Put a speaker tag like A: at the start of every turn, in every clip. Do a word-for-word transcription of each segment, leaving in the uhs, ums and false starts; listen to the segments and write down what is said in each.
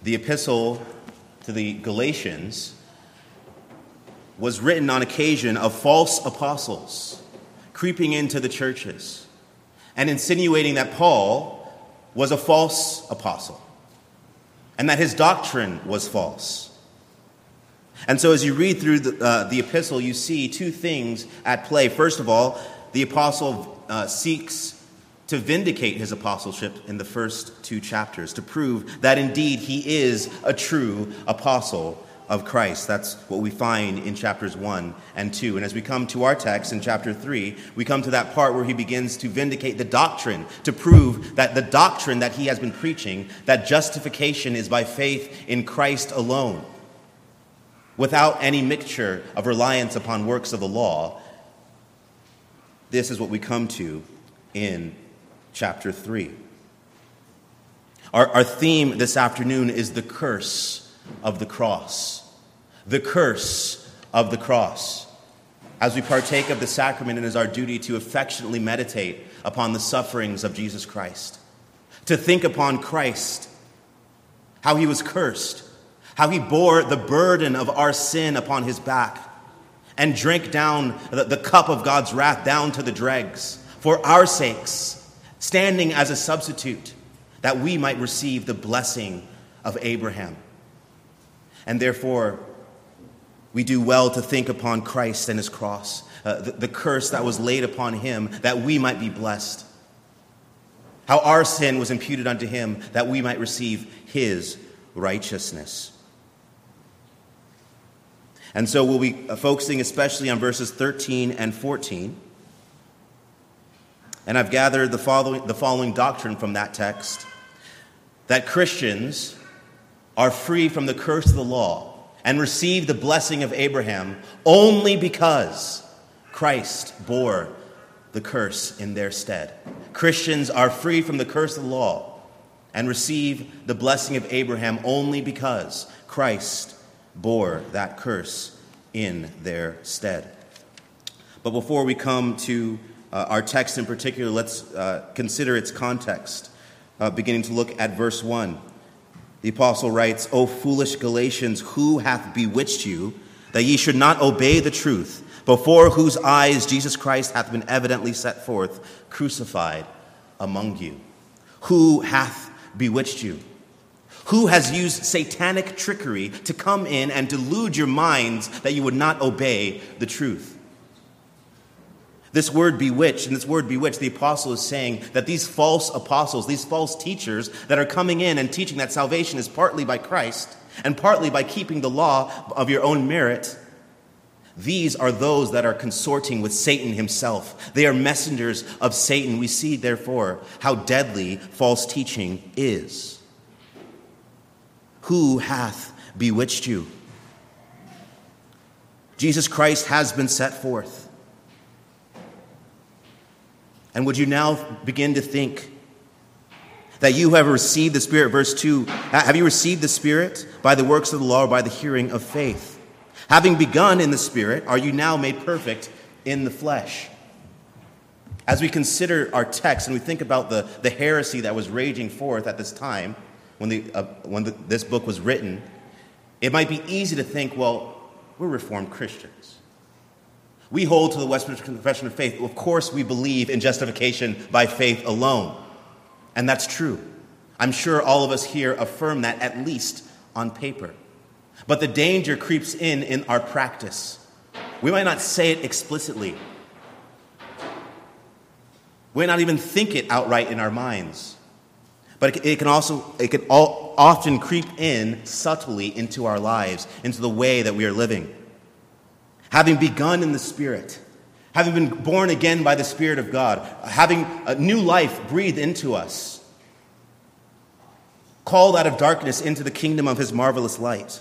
A: The epistle to the Galatians was written on occasion of false apostles creeping into the churches and insinuating that Paul was a false apostle and that his doctrine was false. And so as you read through the, uh, the epistle, you see two things at play. First of all, the apostle uh, seeks to vindicate his apostleship in the first two chapters, to prove that indeed he is a true apostle of Christ. That's what we find in chapters one and two. And as we come to our text in chapter three, we come to that part where he begins to vindicate the doctrine, to prove that the doctrine that he has been preaching, that justification is by faith in Christ alone, without any mixture of reliance upon works of the law. This is what we come to in chapter three. Our, our theme this afternoon is the curse of the cross. The curse of the cross. As we partake of the sacrament, it is our duty to affectionately meditate upon the sufferings of Jesus Christ, to think upon Christ, how he was cursed, how he bore the burden of our sin upon his back and drank down the, the cup of God's wrath down to the dregs for our sakes, standing as a substitute that we might receive the blessing of Abraham. And therefore, we do well to think upon Christ and his cross, uh, the, the curse that was laid upon him that we might be blessed. How our sin was imputed unto him that we might receive his righteousness. And so we'll be focusing especially on verses thirteen and fourteen. And I've gathered the following, the following doctrine from that text, that Christians are free from the curse of the law and receive the blessing of Abraham only because Christ bore the curse in their stead. Christians are free from the curse of the law and receive the blessing of Abraham only because Christ bore that curse in their stead. But before we come to uh, our text in particular, let's uh, consider its context, uh, beginning to look at verse one. The apostle writes, O foolish Galatians, who hath bewitched you, that ye should not obey the truth, before whose eyes Jesus Christ hath been evidently set forth, crucified among you? Who hath bewitched you? Who has used satanic trickery to come in and delude your minds that you would not obey the truth? This word bewitched, and this word bewitched, the apostle is saying that these false apostles, these false teachers that are coming in and teaching that salvation is partly by Christ and partly by keeping the law of your own merit, these are those that are consorting with Satan himself. They are messengers of Satan. We see, therefore, how deadly false teaching is. Who hath bewitched you? Jesus Christ has been set forth. And would you now begin to think that you have received the Spirit? Verse two, have you received the Spirit by the works of the law or by the hearing of faith? Having begun in the Spirit, are you now made perfect in the flesh? As we consider our text and we think about the, the heresy that was raging forth at this time when, the, uh, when the, this book was written, it might be easy to think, well, we're Reformed Christians. We hold to the Westminster Confession of Faith. Of course, we believe in justification by faith alone. And that's true. I'm sure all of us here affirm that, at least on paper. But the danger creeps in in our practice. We might not say it explicitly. We might not even think it outright in our minds. But it can also, it can all, often creep in subtly into our lives, into the way that we are living. Having begun in the Spirit, having been born again by the Spirit of God, having a new life breathed into us, called out of darkness into the kingdom of his marvelous light,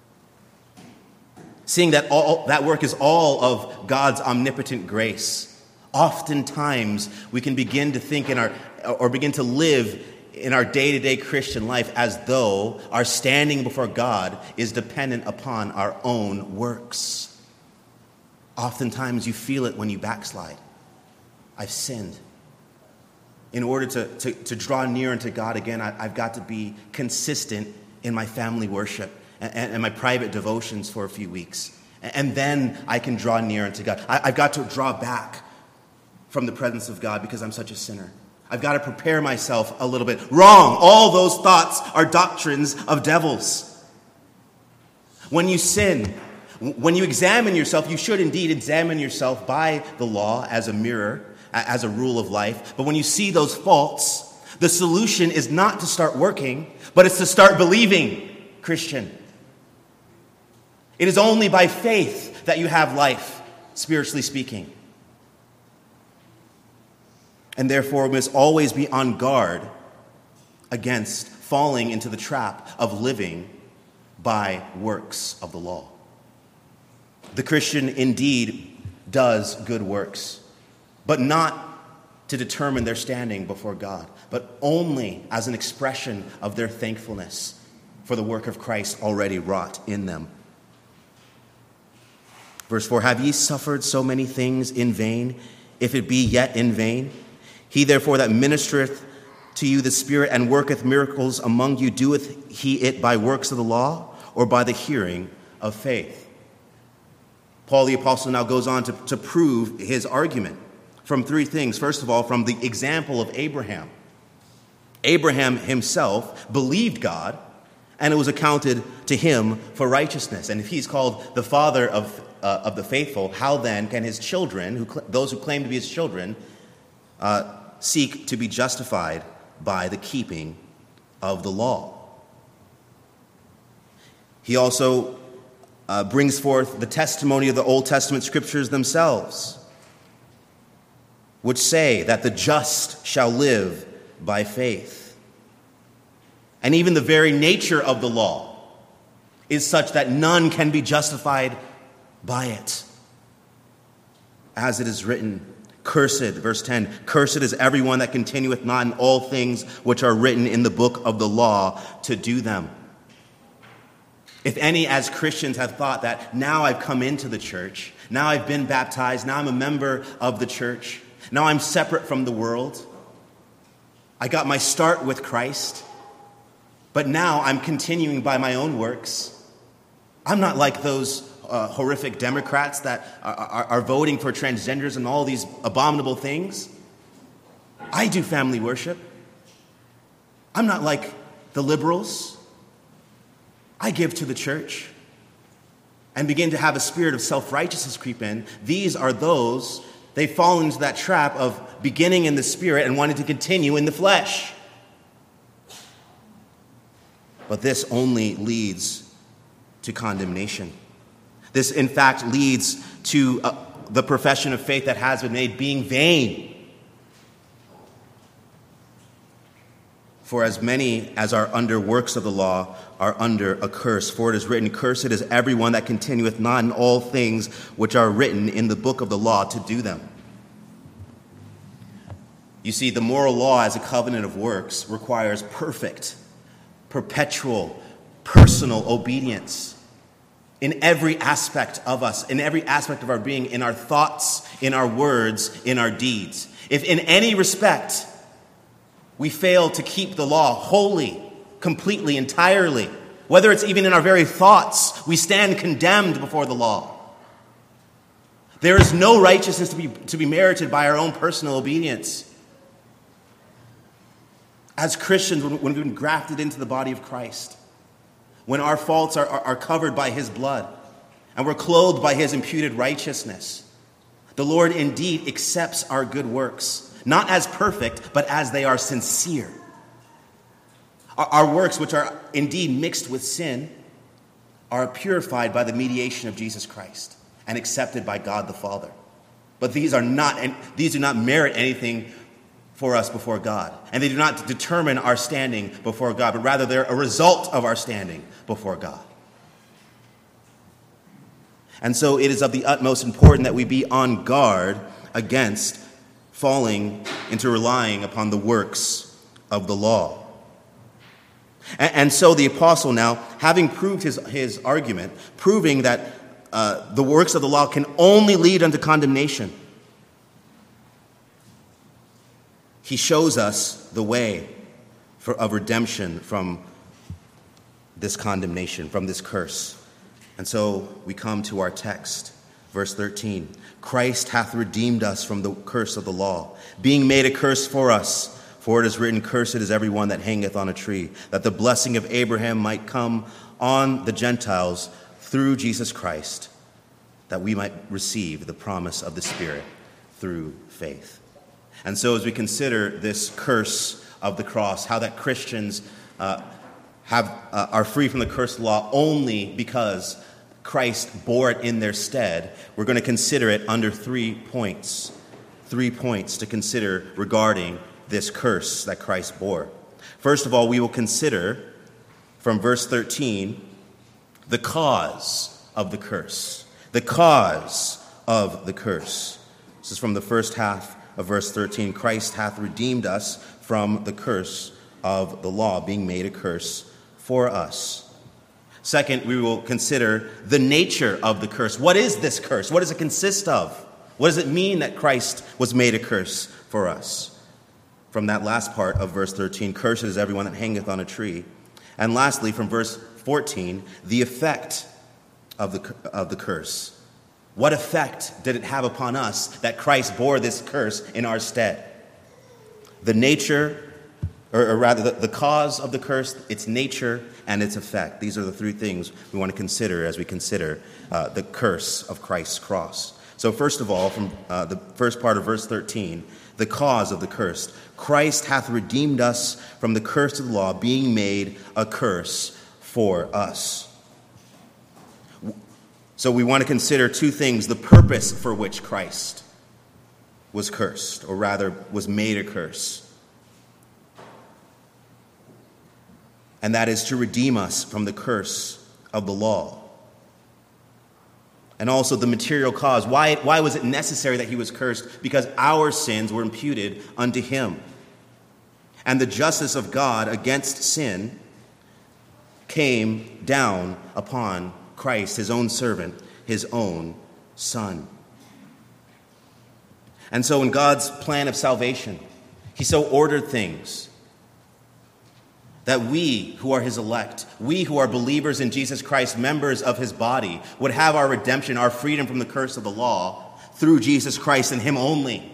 A: seeing that all that work is all of God's omnipotent grace. Oftentimes, we can begin to think in our, or begin to live in our day-to-day Christian life as though our standing before God is dependent upon our own works. Oftentimes you feel it when you backslide. I've sinned. In order to, to, to draw near unto God again, I, I've got to be consistent in my family worship and, and my private devotions for a few weeks. And then I can draw near unto God. I, I've got to draw back from the presence of God because I'm such a sinner. I've got to prepare myself a little bit. Wrong. All those thoughts are doctrines of devils. When you sin, when you examine yourself, you should indeed examine yourself by the law as a mirror, as a rule of life. But when you see those faults, the solution is not to start working, but it's to start believing, Christian. It is only by faith that you have life, spiritually speaking. And therefore, we must always be on guard against falling into the trap of living by works of the law. The Christian indeed does good works, but not to determine their standing before God, but only as an expression of their thankfulness for the work of Christ already wrought in them. Verse four, have ye suffered so many things in vain, if it be yet in vain? He therefore that ministereth to you the Spirit and worketh miracles among you, doeth he it by works of the law or by the hearing of faith? Paul the Apostle now goes on to, to prove his argument from three things. First of all, from the example of Abraham. Abraham himself believed God, and it was accounted to him for righteousness. And if he's called the father of, uh, of the faithful, how then can his children, who cl- those who claim to be his children, uh, seek to be justified by the keeping of the law? He also uh, brings forth the testimony of the Old Testament scriptures themselves, which say that the just shall live by faith. And even the very nature of the law is such that none can be justified by it. As it is written, cursed, verse ten, cursed is everyone that continueth not in all things which are written in the book of the law to do them. If any as Christians have thought that now I've come into the church, now I've been baptized, now I'm a member of the church, now I'm separate from the world, I got my start with Christ, but now I'm continuing by my own works. I'm not like those uh, horrific Democrats that are, are, are voting for transgenders and all these abominable things. I do family worship. I'm not like the liberals. I give to the church and begin to have a spirit of self-righteousness creep in. These are those, they fall into that trap of beginning in the spirit and wanting to continue in the flesh. But this only leads to condemnation. This, in fact, leads to uh, the profession of faith that has been made being vain. For as many as are under works of the law are under a curse. For it is written, cursed is everyone that continueth not in all things which are written in the book of the law to do them. You see, the moral law as a covenant of works requires perfect, perpetual, personal obedience in every aspect of us, in every aspect of our being, in our thoughts, in our words, in our deeds. If in any respect we fail to keep the law wholly, completely, entirely, whether it's even in our very thoughts, we stand condemned before the law. There is no righteousness to be, to be merited by our own personal obedience. As Christians, when we've been grafted into the body of Christ, when our faults are, are, are covered by his blood, and we're clothed by his imputed righteousness, the Lord indeed accepts our good works, not as perfect, but as they are sincere. Our, our works, which are indeed mixed with sin, are purified by the mediation of Jesus Christ and accepted by God the Father. But these are not, and these do not merit anything for us before God. And they do not determine our standing before God, but rather they're a result of our standing before God. And so it is of the utmost important that we be on guard against falling into relying upon the works of the law. And, and so the apostle now, having proved his, his argument, proving that uh, the works of the law can only lead unto condemnation, he shows us the way for, of redemption from this condemnation, from this curse. And so we come to our text, verse thirteen. Christ hath redeemed us from the curse of the law, being made a curse for us. For it is written, cursed is every one that hangeth on a tree, that the blessing of Abraham might come on the Gentiles through Jesus Christ, that we might receive the promise of the Spirit through faith. And so as we consider this curse of the cross, how that Christians uh, have uh, are free from the curse of the law only because Christ bore it in their stead, we're going to consider it under three points. Three points to consider regarding this curse that Christ bore. First of all, we will consider from verse thirteen the cause of the curse. The cause of the curse. This is from the first half of verse thirteen. Christ hath redeemed us from the curse of the law, being made a curse for us. Second, we will consider the nature of the curse. What is this curse? What does it consist of? What does it mean that Christ was made a curse for us? From that last part of verse thirteen, cursed is everyone that hangeth on a tree. And lastly, from verse fourteen, the effect of the, of the curse. What effect did it have upon us that Christ bore this curse in our stead? The nature, or, or rather the, the cause of the curse, its nature, and its effect. These are the three things we want to consider as we consider uh, the curse of Christ's cross. So first of all, from uh, the first part of verse thirteen, the cause of the curse. Christ hath redeemed us from the curse of the law, being made a curse for us. So we want to consider two things: the purpose for which Christ was cursed, or rather was made a curse. And that is to redeem us from the curse of the law. And also the material cause. Why, why was it necessary that he was cursed? Because our sins were imputed unto him. And the justice of God against sin came down upon Christ, his own servant, his own son. And so in God's plan of salvation, he so ordered things that we who are his elect, we who are believers in Jesus Christ, members of his body, would have our redemption, our freedom from the curse of the law through Jesus Christ and him only.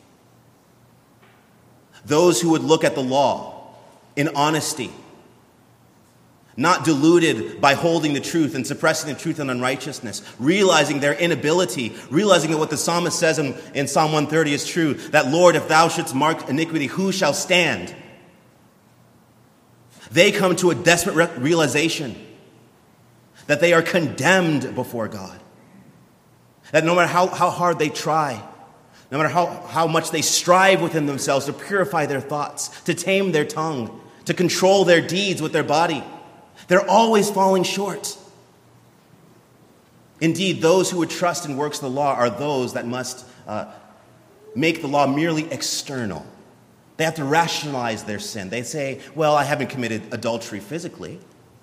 A: Those who would look at the law in honesty, not deluded by holding the truth and suppressing the truth in unrighteousness, realizing their inability, realizing that what the psalmist says in, in Psalm one thirty is true, that, Lord, if thou shouldst mark iniquity, who shall stand? They come to a desperate re- realization that they are condemned before God. That no matter how, how hard they try, no matter how, how much they strive within themselves to purify their thoughts, to tame their tongue, to control their deeds with their body, they're always falling short. Indeed, those who would trust in works of the law are those that must uh, make the law merely external. They have to rationalize their sin. They say, well, I haven't committed adultery physically.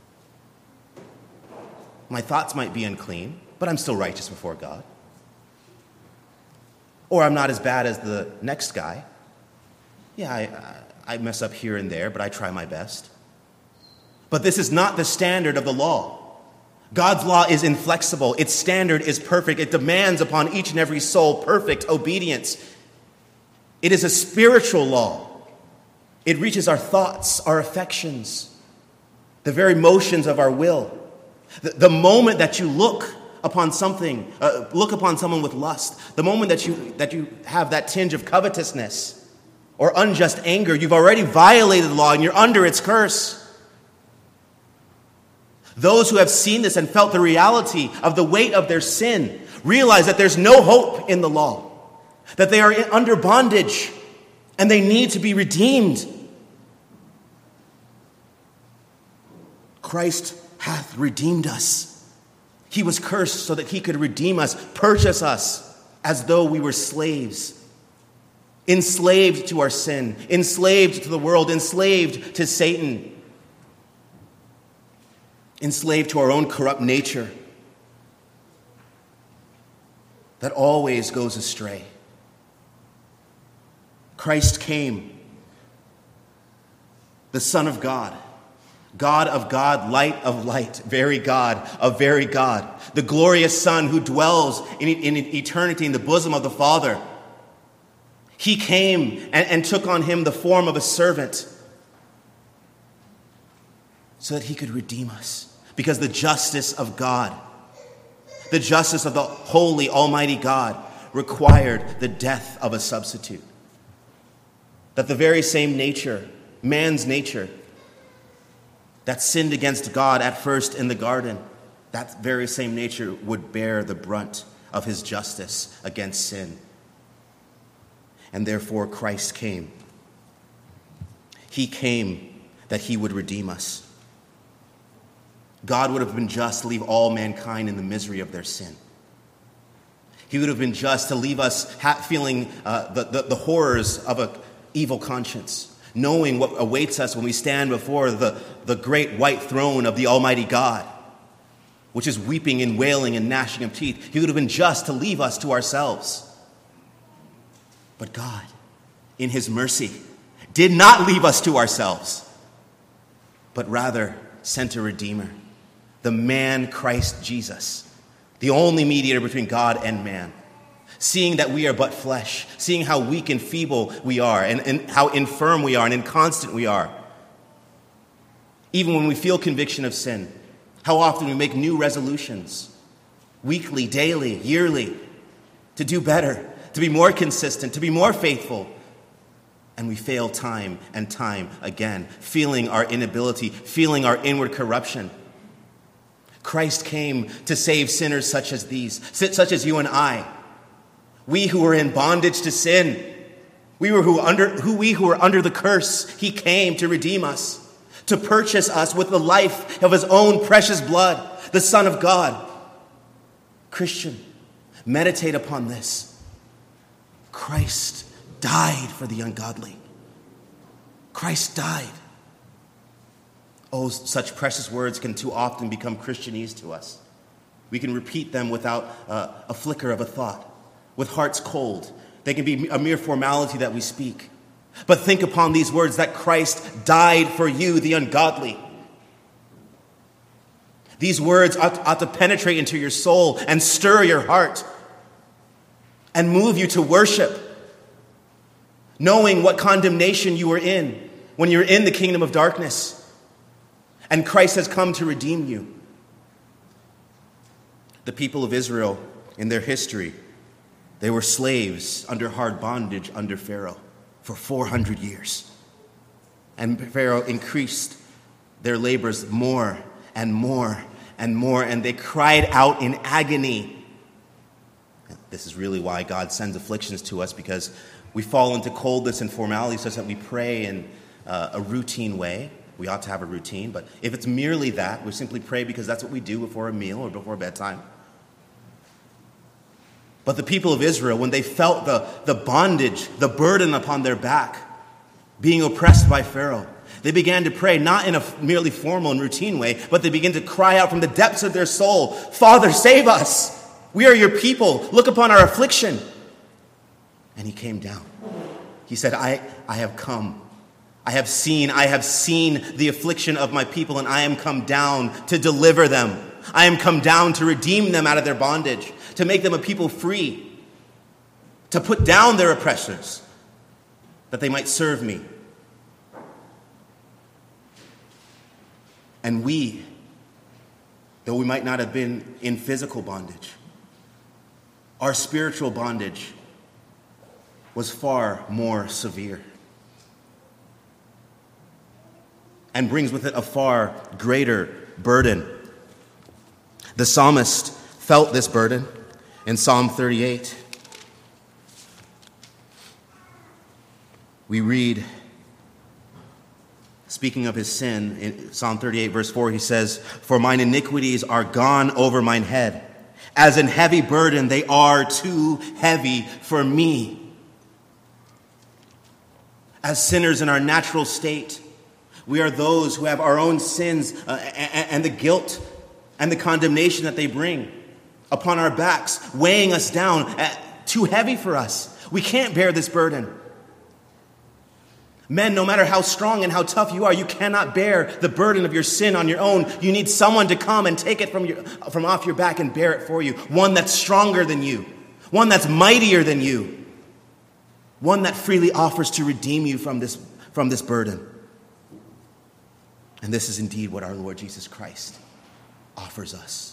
A: My thoughts might be unclean, but I'm still righteous before God. Or I'm not as bad as the next guy. Yeah, I, I mess up here and there, but I try my best. But this is not the standard of the law. God's law is inflexible. Its standard is perfect. It demands upon each and every soul perfect obedience. It is a spiritual law. It reaches our thoughts, our affections, the very motions of our will. The, the moment that you look upon something, uh, look upon someone with lust, the moment that you that you have that tinge of covetousness or unjust anger, you've already violated the law and you're under its curse. Those who have seen this and felt the reality of the weight of their sin realize that there's no hope in the law, that they are under bondage and they need to be redeemed. Christ hath redeemed us. He was cursed so that he could redeem us, purchase us as though we were slaves, enslaved to our sin, enslaved to the world, enslaved to Satan, enslaved to our own corrupt nature that always goes astray. Christ came, the Son of God, God of God, light of light, very God of very God, the glorious Son who dwells in, in eternity in the bosom of the Father. He came and, and took on him the form of a servant so that he could redeem us. Because the justice of God, the justice of the holy, almighty God required the death of a substitute. That the very same nature, man's nature, that sinned against God at first in the garden, that very same nature would bear the brunt of his justice against sin. And therefore Christ came. He came that he would redeem us. God would have been just to leave all mankind in the misery of their sin. He would have been just to leave us ha- feeling uh, the, the, the horrors of an evil conscience, knowing what awaits us when we stand before the, the great white throne of the Almighty God, which is weeping and wailing and gnashing of teeth. He would have been just to leave us to ourselves. But God, in his mercy, did not leave us to ourselves, but rather sent a Redeemer, the man Christ Jesus, the only mediator between God and man. Seeing that we are but flesh, seeing how weak and feeble we are, and, and how infirm we are and inconstant we are. Even when we feel conviction of sin, how often we make new resolutions, weekly, daily, yearly, to do better, to be more consistent, to be more faithful. And we fail time and time again, feeling our inability, feeling our inward corruption. Christ came to save sinners such as these, such as you and I. We who were in bondage to sin, we were who under who we who were under the curse, he came to redeem us, to purchase us with the life of his own precious blood, the Son of God. Christian, meditate upon this. Christ died for the ungodly. Christ died. Oh, such precious words can too often become Christianese to us. We can repeat them without uh, a flicker of a thought. With hearts cold. They can be a mere formality that we speak. But think upon these words, that Christ died for you, the ungodly. These words ought, ought to penetrate into your soul and stir your heart and move you to worship, knowing what condemnation you were in when you're in the kingdom of darkness. And Christ has come to redeem you. The people of Israel, in their history, they were slaves under hard bondage under Pharaoh for four hundred years. And Pharaoh increased their labors more and more and more, and they cried out in agony. This is really why God sends afflictions to us, because we fall into coldness and formality such that we pray in uh, a routine way. We ought to have a routine, but if it's merely that, we simply pray because that's what we do before a meal or before bedtime. But the people of Israel, when they felt the, the bondage, the burden upon their back, being oppressed by Pharaoh, they began to pray, not in a merely formal and routine way, but they began to cry out from the depths of their soul, "Father, save us! We are your people. Look upon our affliction." And he came down. He said, I, I have come. I have seen, I have seen the affliction of my people, and I am come down to deliver them. I am come down to redeem them out of their bondage, to make them a people free, to put down their oppressors, that they might serve me. And we, though we might not have been in physical bondage, our spiritual bondage was far more severe and brings with it a far greater burden. The psalmist felt this burden in Psalm thirty-eight. We read, speaking of his sin, in Psalm thirty-eight, verse four, he says, "For mine iniquities are gone over mine head. As an heavy burden, they are too heavy for me." As sinners in our natural state, we are those who have our own sins uh, and, and the guilt and the condemnation that they bring upon our backs, weighing us down, uh, too heavy for us. We can't bear this burden. Men, no matter how strong and how tough you are, you cannot bear the burden of your sin on your own. You need someone to come and take it from your, from off your back and bear it for you. One that's stronger than you. One that's mightier than you. One that freely offers to redeem you from this, from this burden. And this is indeed what our Lord Jesus Christ offers us.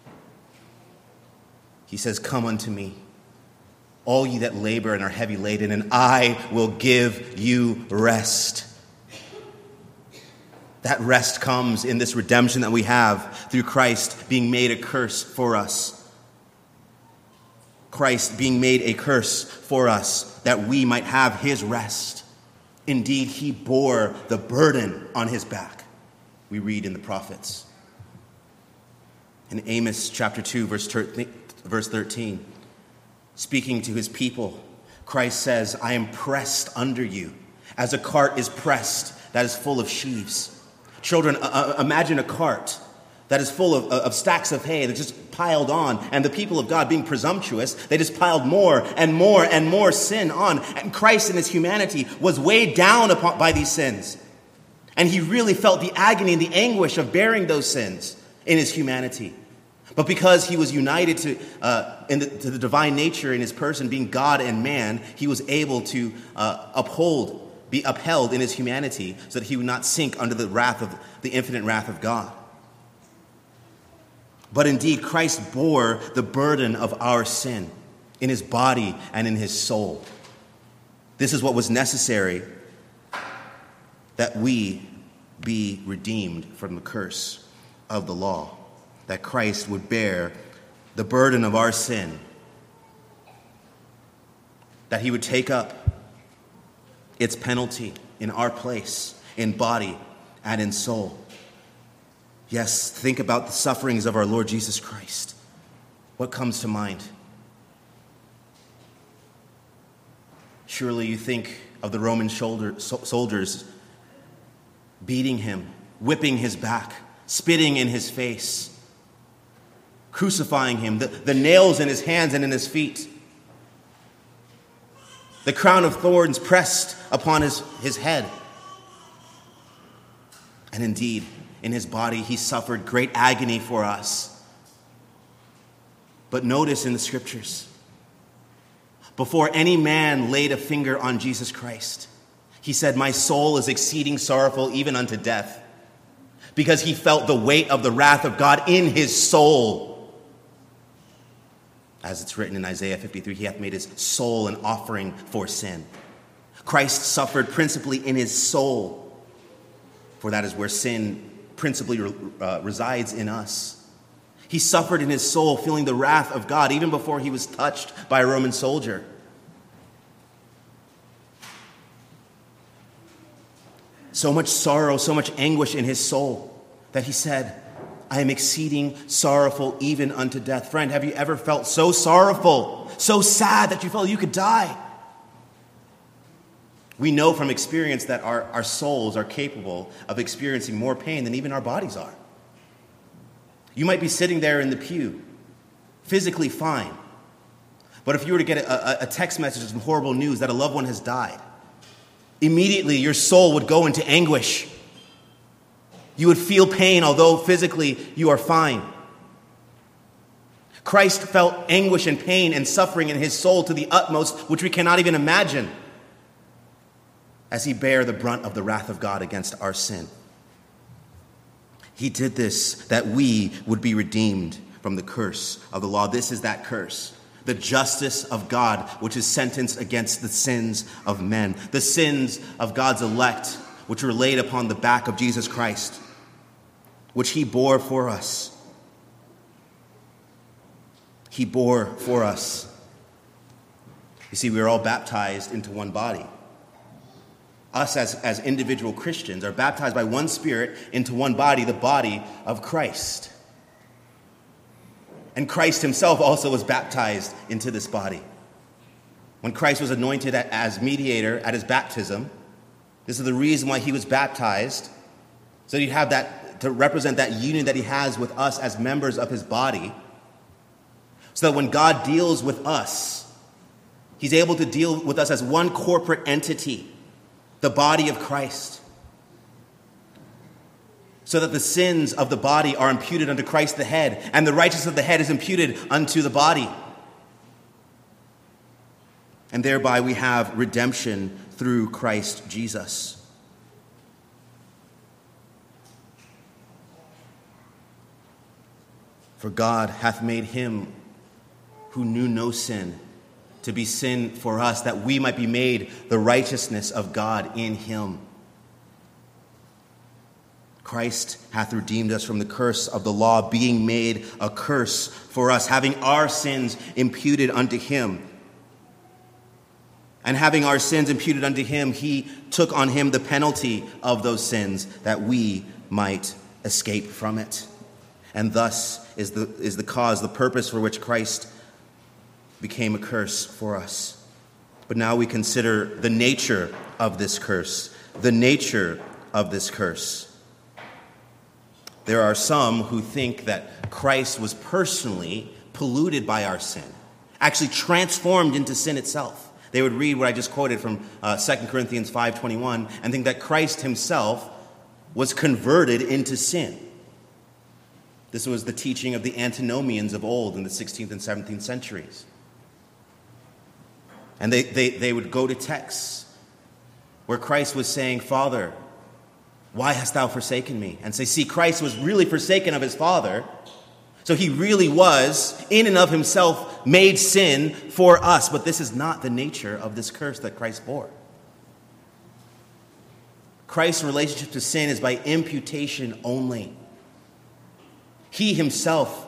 A: He says, "Come unto me, all ye that labor and are heavy laden, and I will give you rest." That rest comes in this redemption that we have through Christ being made a curse for us. Christ being made a curse for us that we might have his rest. Indeed, he bore the burden on his back, we read in the prophets. In Amos chapter two, verse thirteen, speaking to his people, Christ says, "I am pressed under you, as a cart is pressed that is full of sheaves." Children, uh, imagine a cart that is full of, of stacks of hay that just piled on, and the people of God, being presumptuous, they just piled more and more and more sin on. And Christ in his humanity was weighed down upon, by these sins. And he really felt the agony and the anguish of bearing those sins in his humanity. But because he was united to, uh, in the, to the divine nature in his person, being God and man, he was able to uh, uphold, be upheld in his humanity so that he would not sink under the wrath of the infinite wrath of God. But indeed, Christ bore the burden of our sin in his body and in his soul. This is what was necessary, that we be redeemed from the curse of the law, that Christ would bear the burden of our sin, that he would take up its penalty in our place, in body and in soul. Yes, think about the sufferings of our Lord Jesus Christ. What comes to mind? Surely you think of the Roman shoulder, soldiers beating him, whipping his back, spitting in his face, crucifying him, the, the nails in his hands and in his feet, the crown of thorns pressed upon his, his head. And indeed, in his body, he suffered great agony for us. But notice in the scriptures, before any man laid a finger on Jesus Christ, he said, "My soul is exceeding sorrowful even unto death," because he felt the weight of the wrath of God in his soul. As it's written in Isaiah fifty-three, he hath made his soul an offering for sin. Christ suffered principally in his soul, for that is where sin principally uh, resides in us. He suffered in his soul, feeling the wrath of God even before he was touched by a Roman soldier. So much sorrow, so much anguish in his soul that he said, "I am exceeding sorrowful even unto death." Friend, have you ever felt so sorrowful, so sad that you felt you could die? We know from experience that our, our souls are capable of experiencing more pain than even our bodies are. You might be sitting there in the pew, physically fine. But if you were to get a, a, a text message of some horrible news that a loved one has died, immediately your soul would go into anguish. You would feel pain, although physically you are fine. Christ felt anguish and pain and suffering in his soul to the utmost, which we cannot even imagine, as he bare the brunt of the wrath of God against our sin. He did this that we would be redeemed from the curse of the law. This is that curse, the justice of God, which is sentenced against the sins of men, the sins of God's elect, which were laid upon the back of Jesus Christ, which he bore for us. He bore for us. You see, we are all baptized into one body. Us as, as individual Christians are baptized by one Spirit into one body, the body of Christ. And Christ himself also was baptized into this body. When Christ was anointed as mediator at his baptism, this is the reason why he was baptized, so he'd have that, to represent that union that he has with us as members of his body, so that when God deals with us, he's able to deal with us as one corporate entity. the body of Christ, so that the sins of the body are imputed unto Christ the head, and the righteousness of the head is imputed unto the body. And thereby we have redemption through Christ Jesus. For God hath made him who knew no sin to be sin for us, that we might be made the righteousness of God in him. Christ hath redeemed us from the curse of the law, being made a curse for us, having our sins imputed unto him. And having our sins imputed unto him, he took on him the penalty of those sins, that we might escape from it. And thus is the, is the cause, the purpose for which Christ became a curse for us. But now we consider the nature of this curse. The nature of this curse. There are some who think that Christ was personally polluted by our sin, actually transformed into sin itself. They would read what I just quoted from uh, Second Corinthians five twenty-one and think that Christ himself was converted into sin. This was the teaching of the antinomians of old in the sixteenth and seventeenth centuries. And they, they, they would go to texts where Christ was saying, Father, why hast thou forsaken me? And say, see, Christ was really forsaken of his Father. So he really was, in and of himself, made sin for us. But this is not the nature of this curse that Christ bore. Christ's relationship to sin is by imputation only. He himself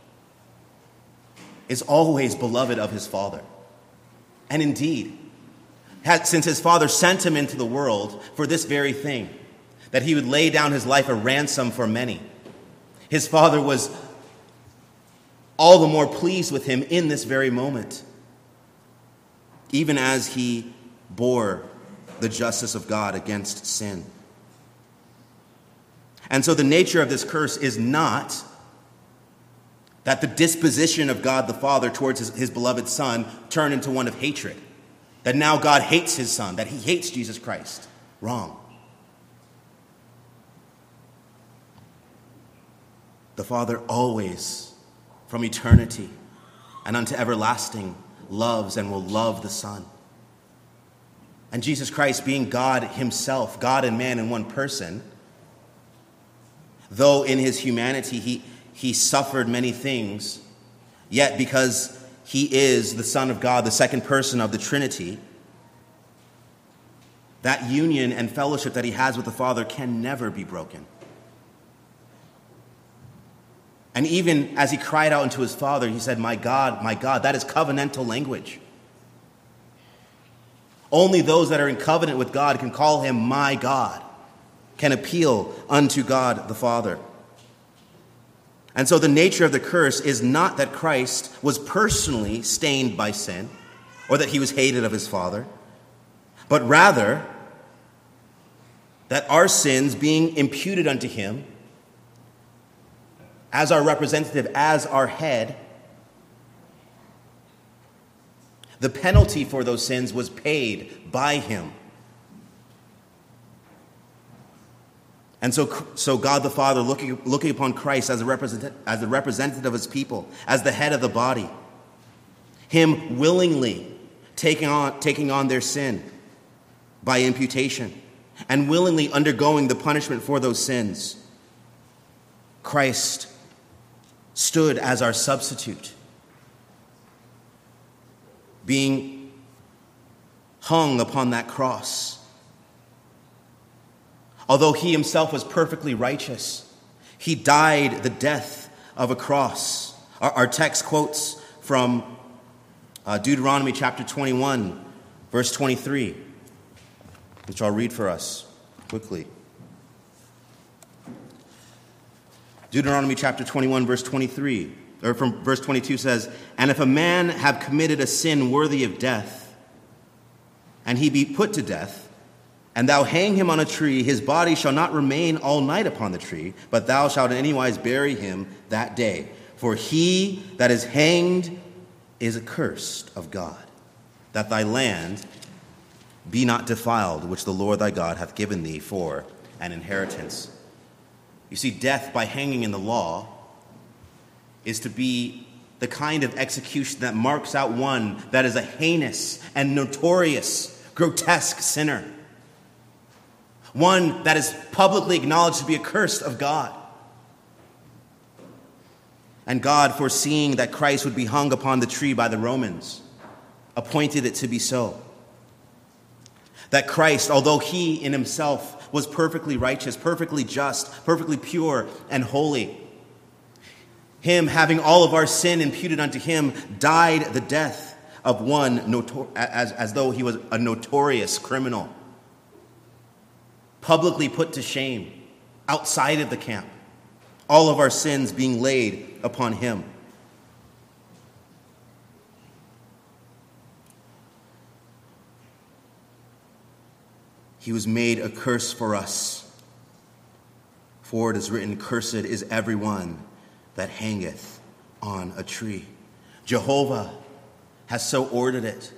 A: is always beloved of his Father. And indeed, had, since his Father sent him into the world for this very thing, that he would lay down his life a ransom for many, his Father was all the more pleased with him in this very moment, even as he bore the justice of God against sin. And so the nature of this curse is not that the disposition of God the Father towards his, his beloved Son turned into one of hatred, that now God hates his Son, that he hates Jesus Christ. Wrong. The Father always, from eternity and unto everlasting, loves and will love the Son. And Jesus Christ, being God himself, God and man in one person, though in his humanity he, he suffered many things, yet because he is the Son of God, the second person of the Trinity, that union and fellowship that he has with the Father can never be broken. And even as he cried out unto his Father, he said, my God, my God, that is covenantal language. Only those that are in covenant with God can call him my God, can appeal unto God the Father. And so the nature of the curse is not that Christ was personally stained by sin, or that he was hated of his Father, but rather that our sins being imputed unto him as our representative, as our head, the penalty for those sins was paid by him. And so, so God the Father, looking, looking upon Christ as a, represent, as a representative of his people, as the head of the body, him willingly taking on, taking on their sin by imputation, and willingly undergoing the punishment for those sins, Christ stood as our substitute, being hung upon that cross. Although he himself was perfectly righteous, he died the death of a cross. Our, our text quotes from uh, Deuteronomy chapter twenty-one, verse twenty-three, which I'll read for us quickly. Deuteronomy chapter twenty-one, verse twenty-three, or from verse twenty-two says, and if a man have committed a sin worthy of death, and he be put to death, and thou hang him on a tree, his body shall not remain all night upon the tree, but thou shalt in any wise bury him that day. For he that is hanged is accursed of God, that thy land Be not defiled, which the Lord thy God hath given thee for an inheritance. You see, death by hanging in the law is to be the kind of execution that marks out one that is a heinous and notorious, grotesque sinner. One that is publicly acknowledged to be accursed of God. And God, foreseeing that Christ would be hung upon the tree by the Romans, appointed it to be so. That Christ, although he in himself was perfectly righteous, perfectly just, perfectly pure and holy, him, having all of our sin imputed unto him, died the death of one notor- as, as though he was a notorious criminal, publicly put to shame outside of the camp, all of our sins being laid upon him. He was made a curse for us, for it is written, cursed is everyone that hangeth on a tree. Jehovah has so ordered it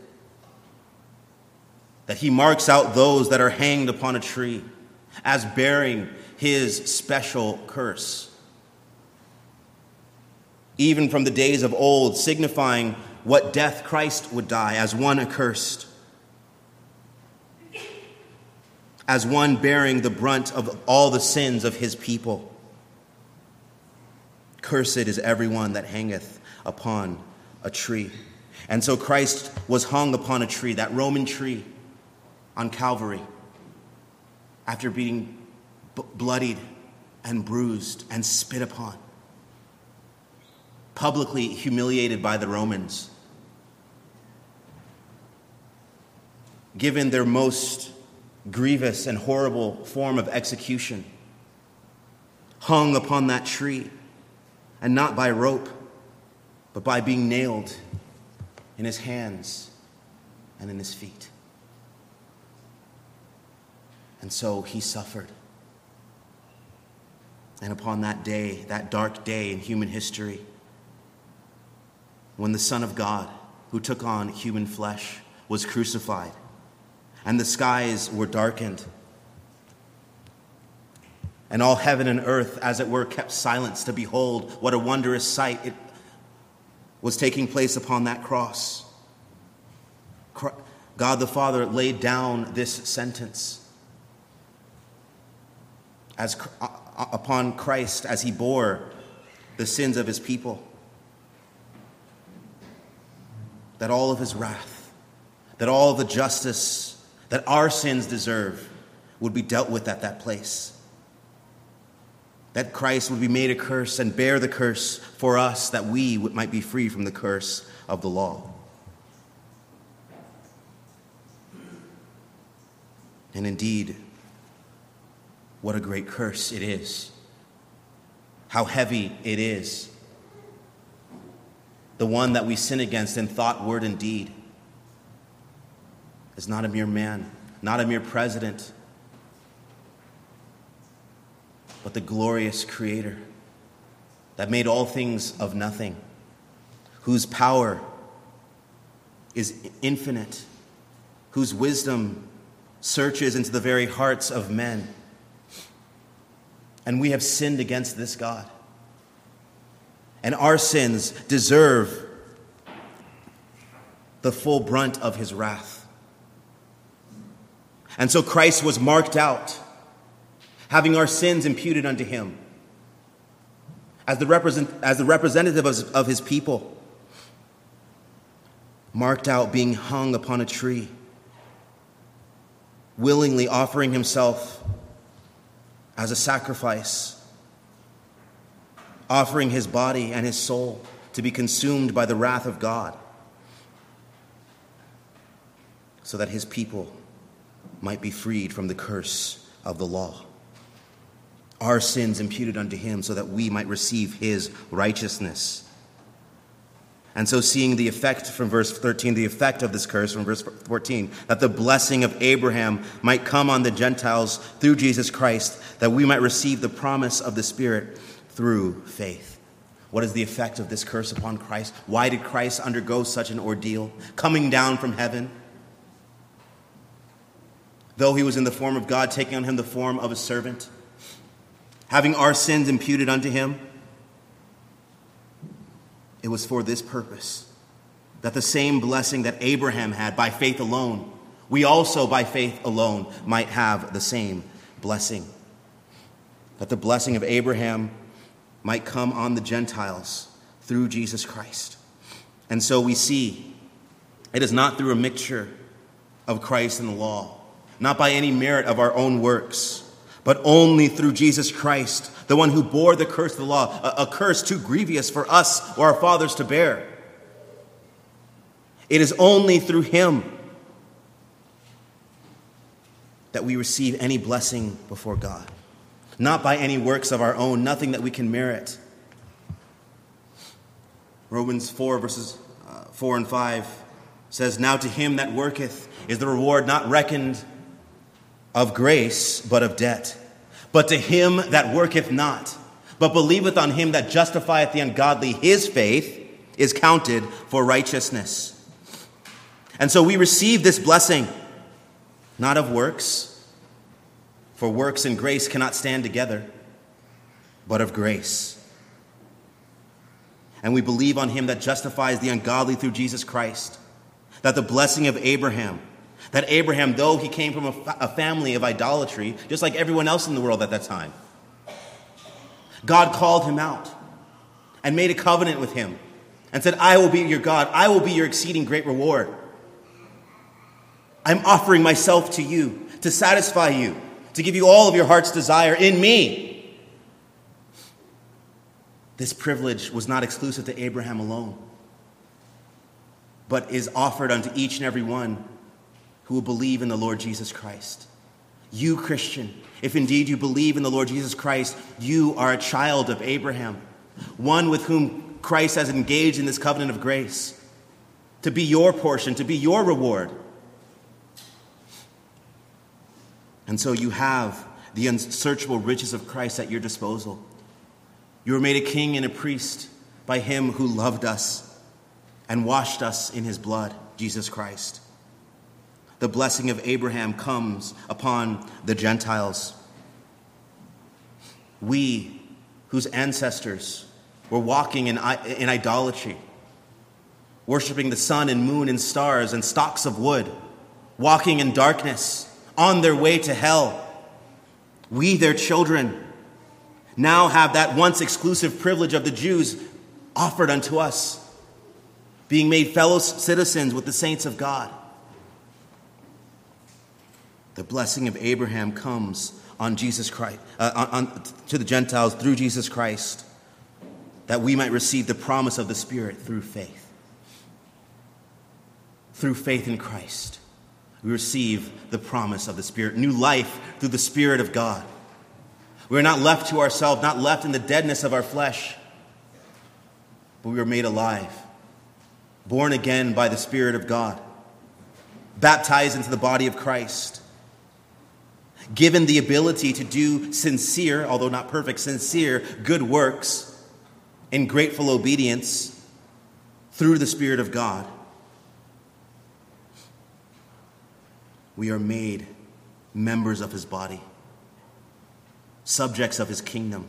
A: that he marks out those that are hanged upon a tree as bearing his special curse. Even from the days of old, signifying what death Christ would die, as one accursed, as one bearing the brunt of all the sins of his people. Cursed is everyone that hangeth upon a tree. And so Christ was hung upon a tree, that Roman tree on Calvary, after being b- bloodied and bruised and spit upon, publicly humiliated by the Romans, given their most grievous and horrible form of execution, hung upon that tree, and not by rope, but by being nailed in his hands and in his feet. And so he suffered. And upon that day, that dark day in human history, when the Son of God, who took on human flesh, was crucified, and the skies were darkened, and all heaven and earth, as it were, kept silence to behold what a wondrous sight it was taking place upon that cross. God the Father laid down this sentence as upon Christ as he bore the sins of his people, that all of his wrath, that all of the justice that our sins deserve would be dealt with at that place. That Christ would be made a curse and bear the curse for us, that we might be free from the curse of the law. And indeed, what a great curse it is. How heavy it is. The one that we sin against in thought, word, and deed is not a mere man, not a mere president, but the glorious Creator that made all things of nothing, whose power is infinite, whose wisdom searches into the very hearts of men. And we have sinned against this God. And our sins deserve the full brunt of his wrath. And so Christ was marked out, having our sins imputed unto him, as the, represent, as the representative of, of his people, marked out, being hung upon a tree, willingly offering himself as a sacrifice, offering his body and his soul to be consumed by the wrath of God, so that his people might be freed from the curse of the law. Our sins imputed unto him so that we might receive his righteousness. And so seeing the effect from verse thirteen, the effect of this curse from verse fourteen, that the blessing of Abraham might come on the Gentiles through Jesus Christ, that we might receive the promise of the Spirit through faith. What is the effect of this curse upon Christ? Why did Christ undergo such an ordeal, coming down from heaven? though he was in the form of God, taking on him the form of a servant, having our sins imputed unto him. It was for this purpose, that the same blessing that Abraham had by faith alone, we also by faith alone might have the same blessing. That the blessing of Abraham might come on the Gentiles through Jesus Christ. And so we see it is not through a mixture of Christ and the law, not by any merit of our own works, but only through Jesus Christ, the one who bore the curse of the law, a, a curse too grievous for us or our fathers to bear. It is only through him that we receive any blessing before God, not by any works of our own, nothing that we can merit. Romans four, verses uh, four and five says, "Now to him that worketh is the reward not reckoned of grace, but of debt. But to him that worketh not, but believeth on him that justifieth the ungodly, his faith is counted for righteousness." And so we receive this blessing, not of works, for works and grace cannot stand together, but of grace. And we believe on him that justifies the ungodly through Jesus Christ, that the blessing of Abraham, that Abraham, though he came from a, fa- a family of idolatry, just like everyone else in the world at that time, God called him out and made a covenant with him and said, "I will be your God. I will be your exceeding great reward. I'm offering myself to you to satisfy you, to give you all of your heart's desire in me." This privilege was not exclusive to Abraham alone, but is offered unto each and every one who will believe in the Lord Jesus Christ. You, Christian, if indeed you believe in the Lord Jesus Christ, you are a child of Abraham, one with whom Christ has engaged in this covenant of grace, to be your portion, to be your reward. And so you have the unsearchable riches of Christ at your disposal. You were made a king and a priest by him who loved us and washed us in his blood, Jesus Christ. The blessing of Abraham comes upon the Gentiles. We, whose ancestors were walking in, in idolatry, worshiping the sun and moon and stars and stalks of wood, walking in darkness, on their way to hell, we, their children, now have that once exclusive privilege of the Jews offered unto us, being made fellow citizens with the saints of God. The blessing of Abraham comes on Jesus Christ, uh, on, on, to the Gentiles through Jesus Christ, that we might receive the promise of the Spirit through faith. Through faith in Christ, we receive the promise of the Spirit, new life through the Spirit of God. We are not left to ourselves, not left in the deadness of our flesh, but we are made alive, born again by the Spirit of God, baptized into the body of Christ, given the ability to do sincere, although not perfect, sincere good works in grateful obedience through the Spirit of God. We are made members of his body, subjects of his kingdom.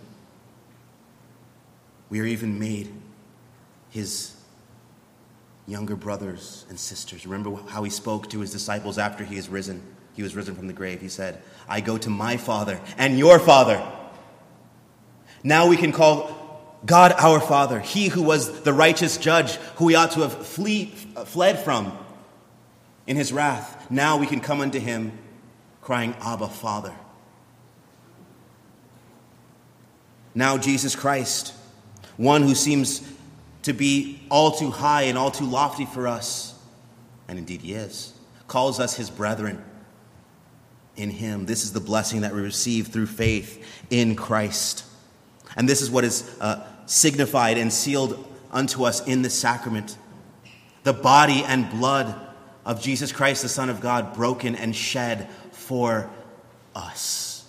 A: We are even made his younger brothers and sisters. Remember how he spoke to his disciples after he is risen. He was risen from the grave. He said, "I go to my Father and your Father." Now we can call God our Father, he who was the righteous judge, who we ought to have flee, fled from in his wrath. Now we can come unto him crying, "Abba, Father." Now Jesus Christ, one who seems to be all too high and all too lofty for us, and indeed he is, calls us his brethren in him. This is the blessing that we receive through faith in Christ. And this is what is uh, signified and sealed unto us in this sacrament. The body and blood of Jesus Christ, the Son of God, broken and shed for us.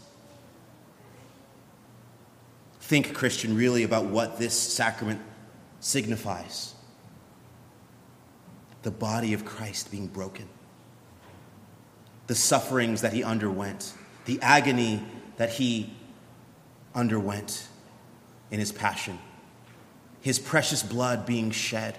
A: Think, Christian, really about what this sacrament signifies. The body of Christ being broken. the sufferings that he underwent, the agony that he underwent in his passion, his precious blood being shed,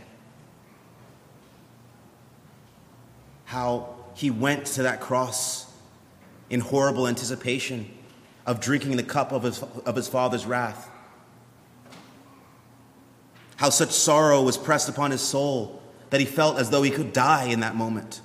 A: how he went to that cross in horrible anticipation of drinking the cup of his, of his Father's wrath, how such sorrow was pressed upon his soul that he felt as though he could die in that moment,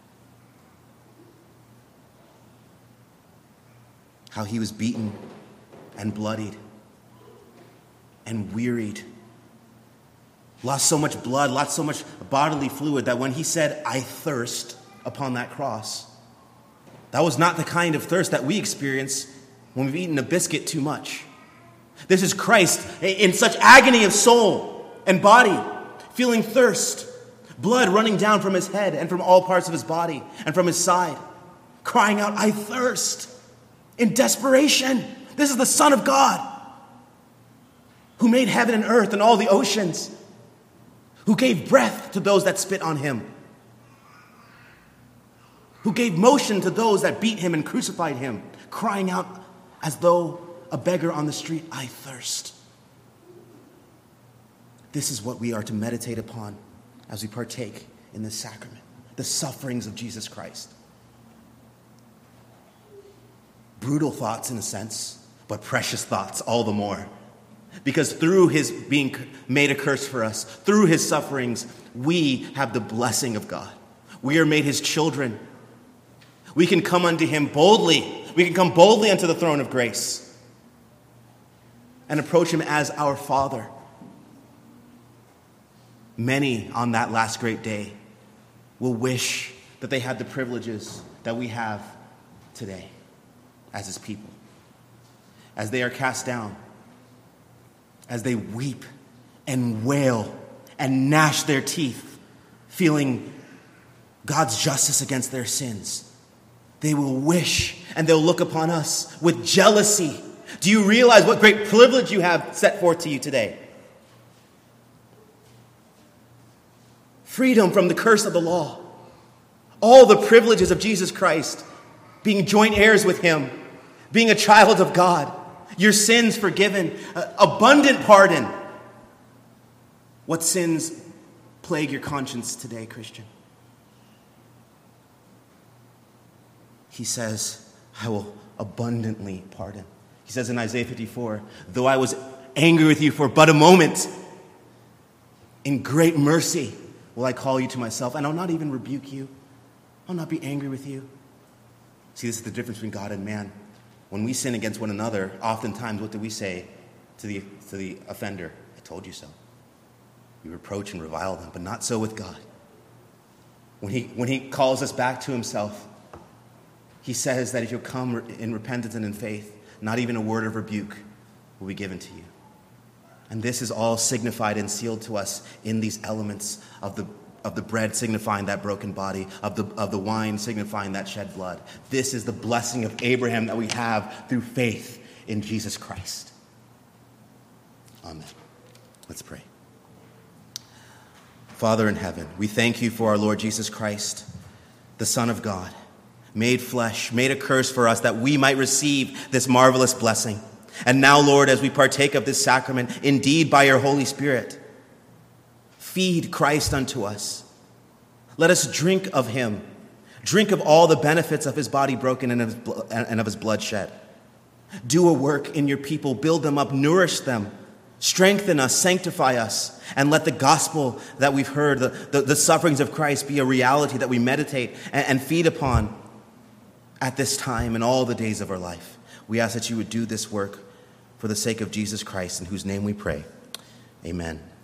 A: how he was beaten and bloodied and wearied, lost so much blood, lost so much bodily fluid that when he said, "I thirst," upon that cross, that was not the kind of thirst that we experience when we've eaten a biscuit too much. This is Christ in such agony of soul and body, feeling thirst, blood running down from his head and from all parts of his body and from his side, crying out, "I thirst," in desperation. This is the Son of God, who made heaven and earth and all the oceans, who gave breath to those that spit on him, who gave motion to those that beat him and crucified him, crying out as though a beggar on the street, "I thirst." This is what we are to meditate upon as we partake in this sacrament, the sufferings of Jesus Christ. Brutal thoughts in a sense, but precious thoughts all the more. Because through his being made a curse for us, through his sufferings, we have the blessing of God. We are made his children. We can come unto him boldly. We can come boldly unto the throne of grace and approach him as our Father. Many on that last great day will wish that they had the privileges that we have today as his people. As they are cast down, as they weep and wail and gnash their teeth, feeling God's justice against their sins, they will wish and they'll look upon us with jealousy. Do you realize what great privilege you have set forth to you today? Freedom from the curse of the law. All the privileges of Jesus Christ. Being joint heirs with him. Being a child of God. Your sins forgiven. Uh, abundant pardon. What sins plague your conscience today, Christian? He says, "I will abundantly pardon." He says in Isaiah fifty-four, "Though I was angry with you for but a moment, in great mercy will I call you to myself, and I'll not even rebuke you. I'll not be angry with you." See, this is the difference between God and man. When we sin against one another, oftentimes what do we say to the, to the offender? "I told you so." We reproach and revile them, but not so with God. When he, when he calls us back to himself, he says that if you'll come in repentance and in faith, not even a word of rebuke will be given to you. And this is all signified and sealed to us in these elements of the of the bread signifying that broken body, of the of the wine signifying that shed blood. This is the blessing of Abraham that we have through faith in Jesus Christ. Amen. Let's pray. Father in heaven, we thank you for our Lord Jesus Christ, the Son of God, made flesh, made a curse for us that we might receive this marvelous blessing. And now, Lord, as we partake of this sacrament, indeed by your Holy Spirit, feed Christ unto us. Let us drink of him, drink of all the benefits of his body broken and of his, blo- and of his blood shed. Do a work in your people, build them up, nourish them, strengthen us, sanctify us, and let the gospel that we've heard, the, the, the sufferings of Christ, be a reality that we meditate and, and feed upon at this time and all the days of our life. We ask that you would do this work for the sake of Jesus Christ, in whose name we pray. Amen.